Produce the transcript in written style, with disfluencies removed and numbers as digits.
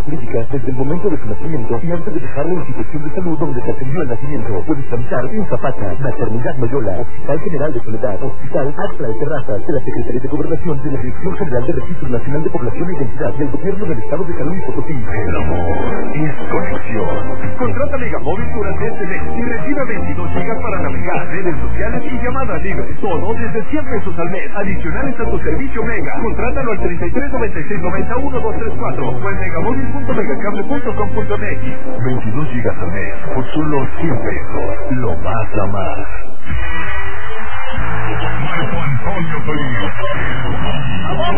jurídica desde el momento de su nacimiento y antes de dejar la institución de salud donde se atendió el nacimiento. Puedes tramitar en Zapata, Maternidad Loyola, Hospital General de Soledad, Hospital Axla de Terrazas, de la Secretaría de Gobernación, de la Dirección General de Registro Nacional de Población e Identidad del Gobierno del Estado de San Luis Potosí. El amor es conexión. Contrata Megamóvil durante este mes y recibe 22 gigas para navegar, redes sociales y llamadas libres. Todo desde 100 pesos al mes, adicionales a tu servicio Mega. Contrátalo al 33 96 90 1234 o en megacable.com.mx. 22 gigas al mes por solo 100 pesos. Lo vas a amar. Marco Antonio Solís.